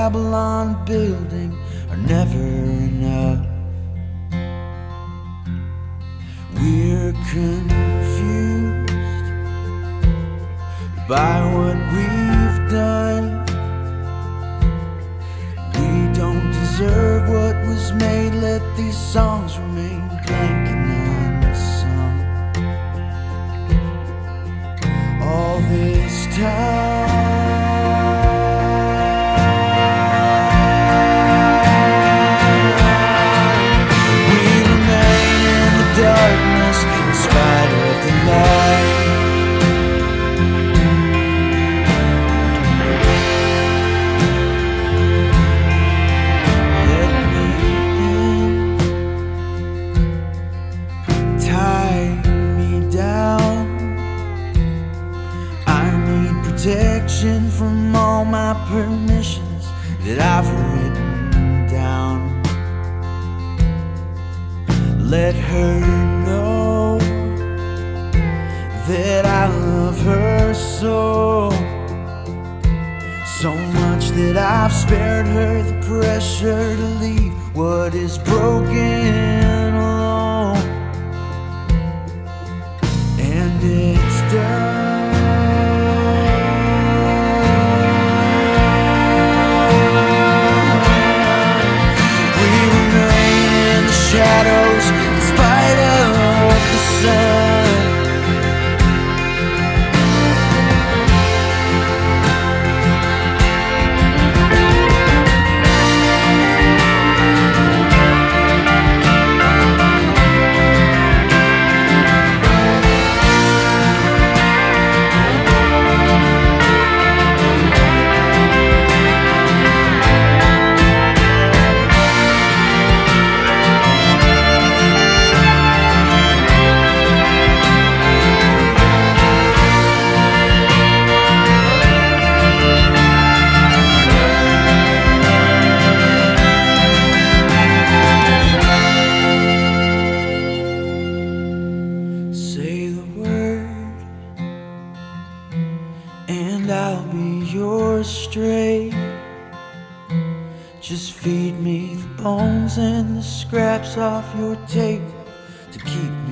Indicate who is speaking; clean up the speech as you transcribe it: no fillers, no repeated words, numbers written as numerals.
Speaker 1: Babylon building are never enough. We're confused by what we've done. We don't deserve what was made. Let these songs remain blank and unsung. All this time darkness in spite of the light. Let me in, tie me down. I need protection from all my permissions that I've written down. Let her know that I love her so much that I've spared her the pressure to leave what is broken alone. And it's done. We remain in the shadows in spite of the sun. And I'll be yours straight. Just feed me the bones and the scraps off your table to keep